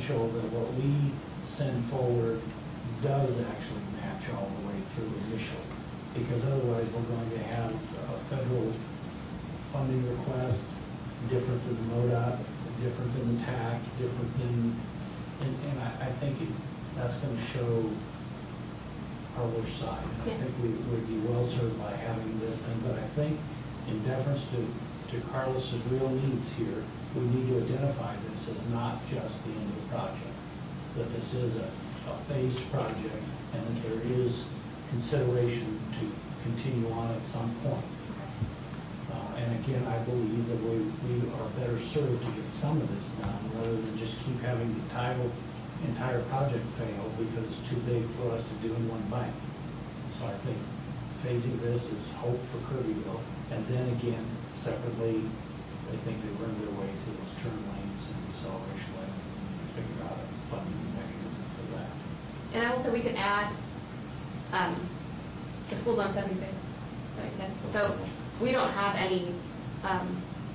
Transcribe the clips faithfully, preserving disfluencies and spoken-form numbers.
essential that what we send forward does actually match all the way through initially, because otherwise we're going to have a federal funding request different than the MoDOT, different than the T A C, different than, and, and I, I think it, that's going to show our worst side. And yeah. I think we would be well served by having this thing, but I think in deference to, to Carlos's real needs here, we need to identify this as not just the end of the project, that this is a, a phased project and that there is consideration to continue on at some point. Uh, and again, I believe that we, we are better served to get some of this done rather than just keep having the entire, entire project fail because it's too big for us to do in one bite. So I think phasing this is hope for Kirbyville. And then again, separately, I think they've earned their way to those turn lanes and acceleration lanes and figure out a funding mechanism for that. And also we could add um, the schools on seventy-six, like I said. So we don't have any, um,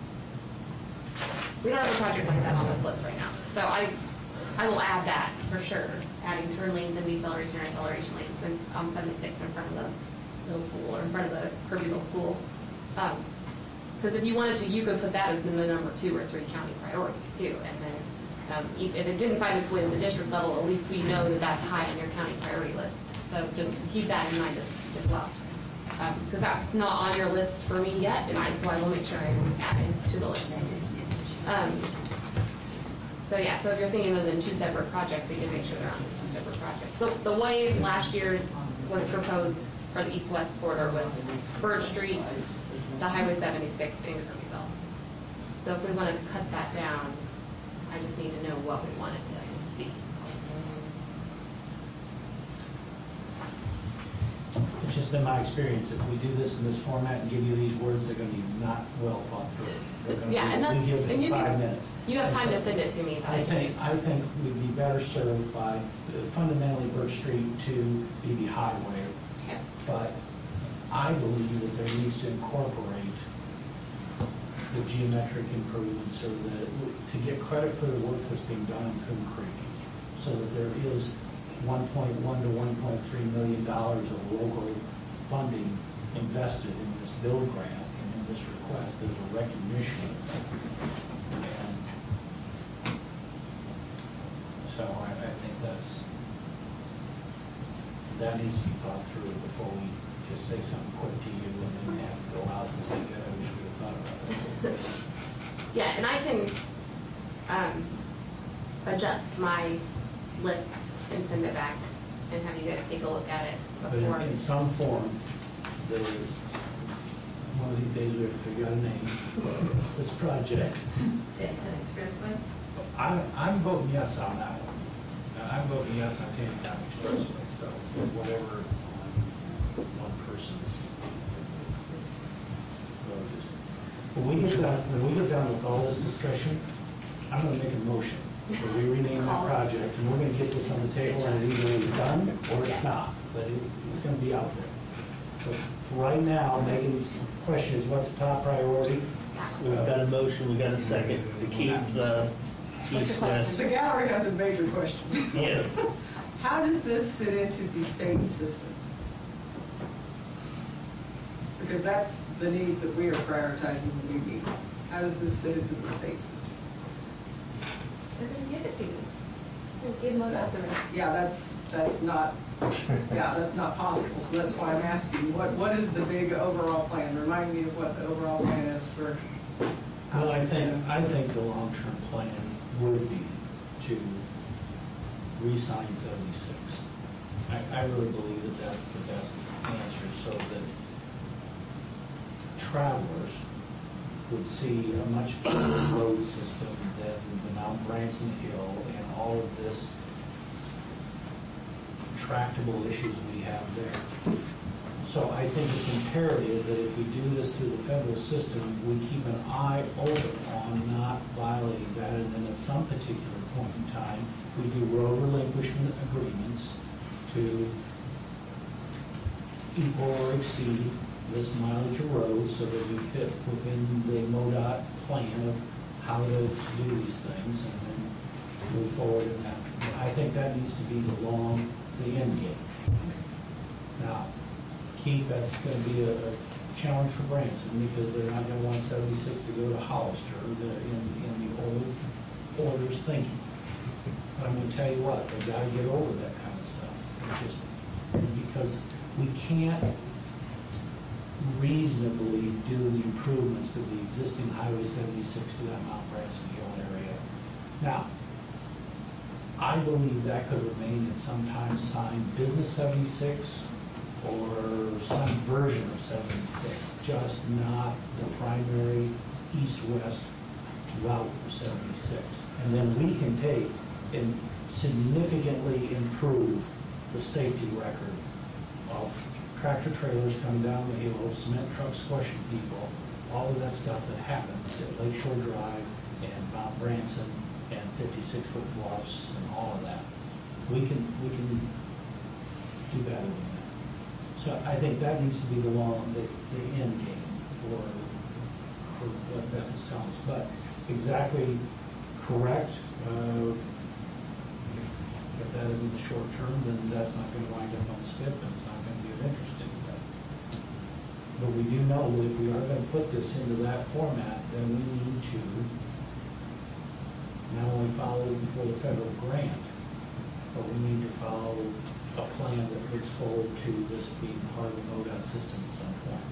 we don't have a project like that on this list right now. So I, I will add that for sure, adding turn lanes and deceleration or acceleration lanes in, on seventy-six in front of the middle school or in front of the Kirbyville schools. Because um, if you wanted to, you could put that as the number two or three county priority too. And then um, if it didn't find its way to the district level, at least we know that that's high on your county priority list. So just keep that in mind as, as well. Because um, that's not on your list for me yet, and I, so I will make sure I add it to the list. Um, so yeah, so if you're thinking those in two separate projects, we can make sure they're on two separate projects. The, the way last year's was proposed for the east-west corridor was Bird Street, the Highway seventy-six, and Kirbyville. So if we want to cut that down, I just need to know what we want it to be. It's just been my experience. If we do this in this format and give you these words, they're going to be not well thought through. Yeah, and, that's, we give and you, five can, minutes. you have time so to send it to me. I think I think we'd be better served by uh, fundamentally Birch Street to be the highway. Okay. But I believe that there needs to incorporate the geometric improvements so that to get credit for the work that's being done in Coon Creek, so that there is one point one to one point three million dollars of local funding invested in this build grant and in this request. There's a recognition, and so I, I think that's that needs to be thought through before we just say something quick to you and then have to go out and say, "Yeah, I wish we had thought about it." Yeah, and I can um, adjust my list and send it back and have you guys take a look at it before. But in, in some form, the, one of these days we have to figure out a name for this project. An expressway? I, I'm voting yes on that one. Uh, I'm voting yes on Taney County Expressway, so whatever one person's vote is. When we get done, when we get done with all this discussion, I'm going to make a motion. So we rename that project, and we're going to get this on the table, and it either is done or it's not. But it, it's going to be out there. So for right now, Megan's question is, what's the top priority? We've got a motion, we've got a second to keep the east-west. The gallery has a major question. Yes. How does this fit into the state system? Because that's the needs that we are prioritizing when we meet. How does this fit into the state system? They're going to give it to you. We'll give MoDOT the rest. Yeah, that's that's not. Yeah, that's not possible. So that's why I'm asking. What what is the big overall plan? Remind me of what the overall plan is for. Well, I think I think the long-term plan would be to re-sign seventy-six. I, I really believe that that's the best answer, so that travelers would see a much better road system than the Mount Branson Hill and all of this tractable issues we have there. So I think it's imperative that if we do this through the federal system, we keep an eye open on not violating that, and then at some particular point in time, we do road relinquishment agreements to equal or exceed this mileage of road so that we fit within the MoDOT plan of how to, to do these things, and then move forward in that. I think that needs to be the long, the end game. Now, Keith, that's gonna be a, a challenge for Branson because they're not gonna want seventy-six to go to Hollister in, in the old orders thinking. But I'm gonna tell you what, they gotta get over that kind of stuff. It's just, because we can't reasonably do the improvements to the existing Highway seventy-six to that Mount Branson Hill area. Now, I believe that could remain at some time signed Business seventy-six or some version of seventy-six, just not the primary east-west route of seventy-six. And then we can take and significantly improve the safety record of tractor trailers coming down the hill, cement trucks squashing people, all of that stuff that happens at Lakeshore Drive and Mount Branson and fifty-six foot bluffs and all of that. We can we can do better than that. So I think that needs to be the long the, the end game for for what Beth is telling us. But exactly correct. Uh, if, if that isn't the short term, then that's not going to wind up on the STIP, and it's not going to be of interest to anybody. But we do know that if we are going to put this into that format, then we need to not only follow for the federal grant, but we need to follow a plan that looks forward to this being part of the MoDOT system at some point.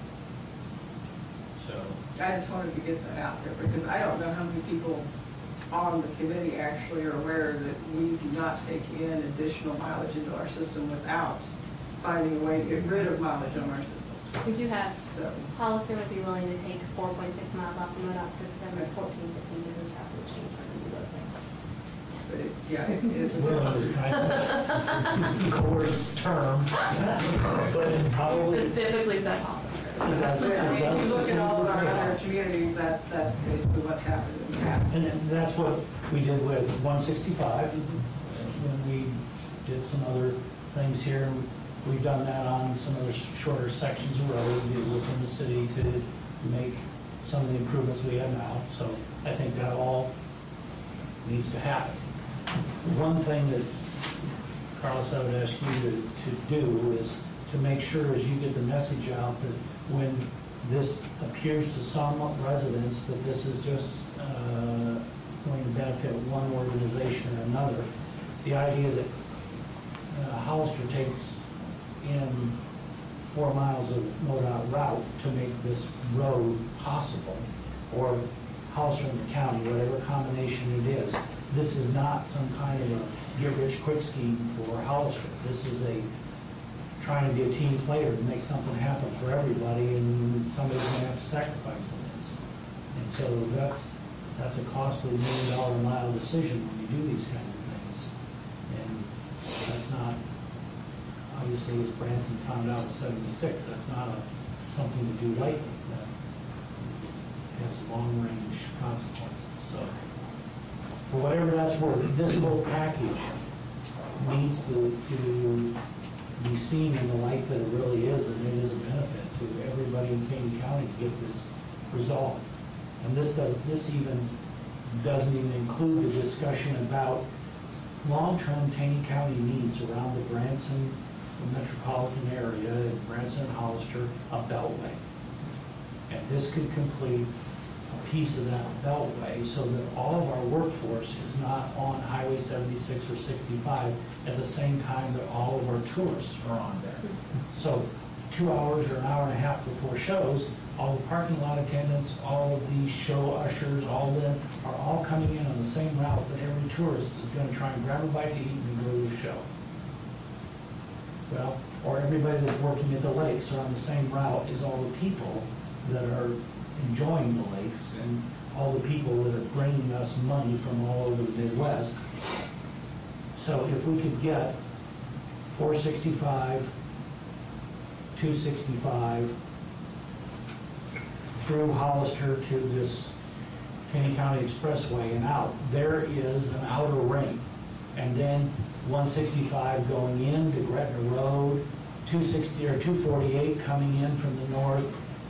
So I just wanted to get that out there because I don't know how many people on the committee actually are aware that we do not take in additional mileage into our system without finding a way to get rid of mileage on our system. We do have, So, Hollister would be willing to take four point six miles off the MoDOT system, and fourteen, fifteen business routes would change from the road thing. but it, yeah, it, it, willing is kind of coerced term, but it probably Specifically said Hollister. It does. I mean, if you look at all of our Absolutely. other communities, that, that's basically what's happened in the past. And then that's what we did with one sixty-five, when we did some other things here. We've done that on some other shorter sections of road within the city to make some of the improvements we have now. So I think that all needs to happen. One thing that, Carlos, I would ask you to, to do is to make sure as you get the message out that when this appears to some residents that this is just uh, going to benefit one organization or another, the idea that uh, Hollister takes in four miles of MoDOT route to make this road possible, or Hollister and the county, whatever combination it is. This is not some kind of a get-rich-quick scheme for Hollister. This is a trying to be a team player to make something happen for everybody, and somebody's going to have to sacrifice in this. And so that's that's a costly million dollar a mile decision when you do these kinds of things. And that's not, obviously, as Branson found out with seventy-six, that's not a, something to do lightly. That has long-range consequences. So for whatever that's worth, this whole package needs to, to be seen in the light that it really is, and it is a benefit to everybody in Taney County to get this resolved. And this does this even doesn't even include the discussion about long-term Taney County needs around the Branson the metropolitan area, in Branson and Hollister, a beltway. And this could complete a piece of that beltway so that all of our workforce is not on Highway seventy-six or sixty-five at the same time that all of our tourists are on there. So two hours or an hour and a half before shows, all the parking lot attendants, all of the show ushers, all of them are all coming in on the same route that every tourist is going to try and grab a bite to eat and go to the show. Well, or everybody that's working at the lakes are on the same route as all the people that are enjoying the lakes and all the people that are bringing us money from all over the Midwest. So if we could get four sixty-five, two sixty-five, through Hollister to this Taney County Expressway and out, there is an outer ring. And then one sixty-five going in to Gretna Road, two sixty or two forty-eight coming in from the north,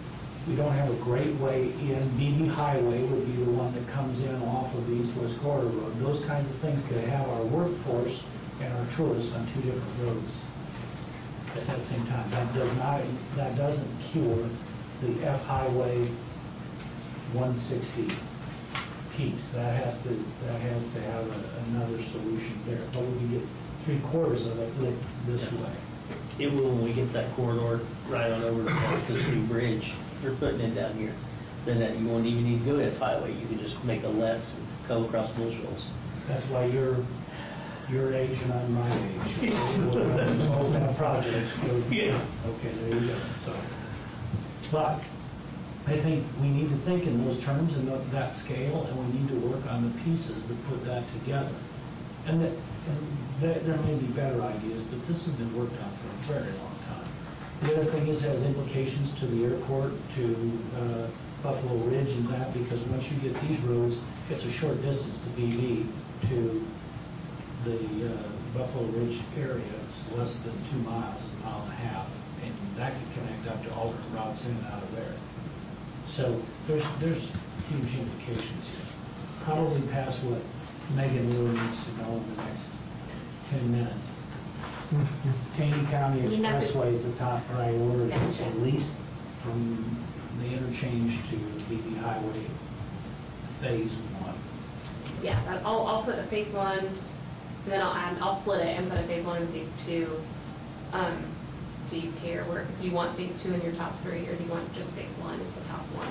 we don't have a great way in. B B Highway would be the one that comes in off of the East-West Corridor Road. Those kinds of things could have our workforce and our tourists on two different roads at that same time. That does not, that doesn't cure the F Highway one sixty piece. That has to, that has to have a, another solution there. But we can get three quarters of it lit this way. It will when we get that corridor right on over to the Street Bridge. They're putting it down here. Then that you won't even need to go F Highway. You can just make a left and go across Bull Shoals. That's why you're your age and I'm my age. We're both have projects. Yes. Okay, there you go. So, but I think we need to think in those terms and of that scale, and we need to work on the pieces that put that together. And, that, and there, there may be better ideas, but this has been worked on for a very long time. The other thing is it has implications to the airport, to uh, Buffalo Ridge and that, because once you get these roads, it's a short distance to B V to the uh, Buffalo Ridge area. It's less than two miles, a mile and a half, and that could connect up to alternate routes in and out of there. So there's there's huge implications here. Probably past what Megan really needs to know in the next ten minutes. Taney County I mean, that's- Expressway is the top priority, Gotcha. at least from the interchange to B B Highway phase one. Yeah, but I'll, I'll put a phase one, and then I'll add, I'll split it and put a phase one and phase two. Um, do you care where, do you want phase two in your top three, or do you want just phase one as the top one?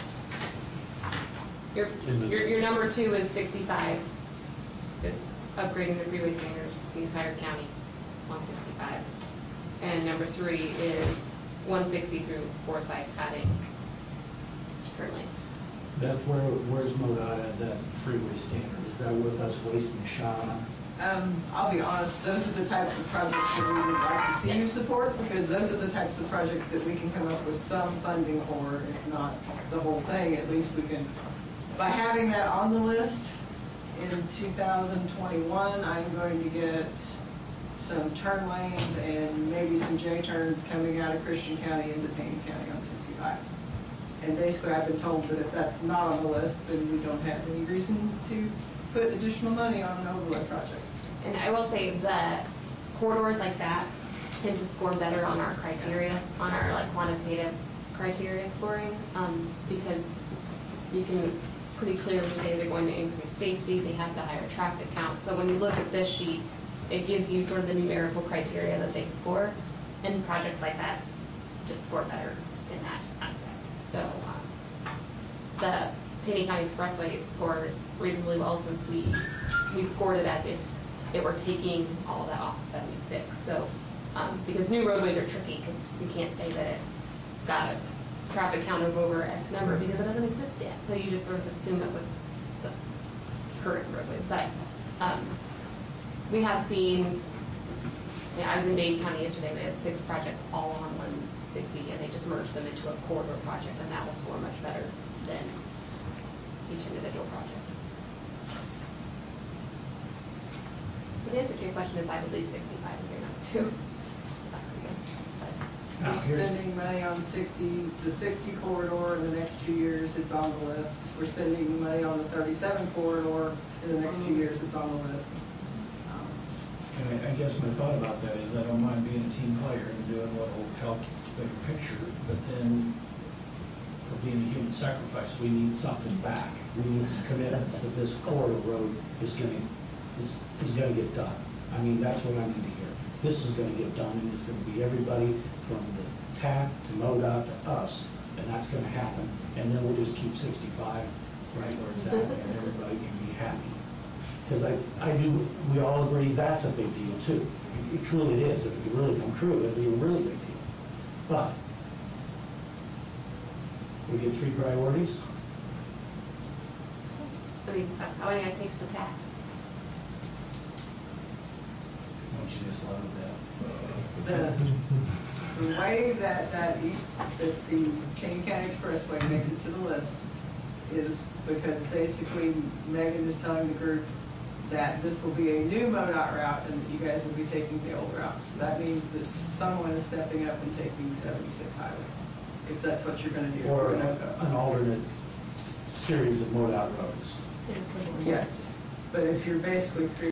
Your, your, your number two is sixty-five. It's upgrading the freeway standards for the entire county, one sixty-five. And number three is one sixty through Forsyth adding currently. That's where, where's MoDOT at that freeway standard? Is that with us wasting a shot on? Um, I'll be honest, those are the types of projects that we would like to see you support, because those are the types of projects that we can come up with some funding for, if not the whole thing. At least we can, by having that on the list in two thousand twenty-one, I'm going to get some turn lanes and maybe some J-turns coming out of Christian County into Taney County on sixty-five. And basically I've been told that if that's not on the list, then we don't have any reason to put additional money on an overlay project. And I will say that corridors like that tend to score better on our criteria, on our like quantitative criteria scoring, um, because you can pretty clearly say they're going to increase safety, they have the higher traffic count. So when you look at this sheet, it gives you sort of the numerical criteria that they score, and projects like that just score better in that aspect. So um, the Taney County Expressway scores reasonably well, since we we scored it as if it were taking all of that off of seventy-six. So um, because new roadways are tricky, because we can't say that it's got a traffic count of over X number because it doesn't exist yet. So you just sort of assume it with the current roadway. But um, we have seen, yeah, I was in Dade County yesterday, they had six projects all on one sixty, and they just merged them into a corridor project, and that will score much better than each individual project. So the answer to your question is I would leave sixty-five as your number two. We're spending money on sixty, the sixty corridor in the next two years, it's on the list. We're spending money on the thirty-seven corridor in the next two years, it's on the list. Um, And I, I guess my thought about that is I don't mind being a team player and doing what will help the bigger picture, but then for being a human sacrifice, we need something back. We need some commitments that this corridor road is gonna, is, is gonna get done. I mean, that's what I need to hear. This is gonna get done, and it's gonna be everybody from the T A C to MoDOT to us, and that's gonna happen. And then we'll just keep sixty-five right where it's at, and everybody can be happy. Because I, I do, we all agree that's a big deal too. It, it truly is. If it could really come true, it'd be a really big deal. But we get three priorities. I mean, that's how I take the tax. Don't you just love that? The, the way that that east, that the Taney County Expressway makes it to the list is because basically Megan is telling the group that this will be a new MoDOT route and that you guys will be taking the old route. So that means that someone is stepping up and taking seventy-six highway. if that's what you're gonna do. Or You're gonna- a- an alternate series of MoDOT roads. Yes, but if you're basically creating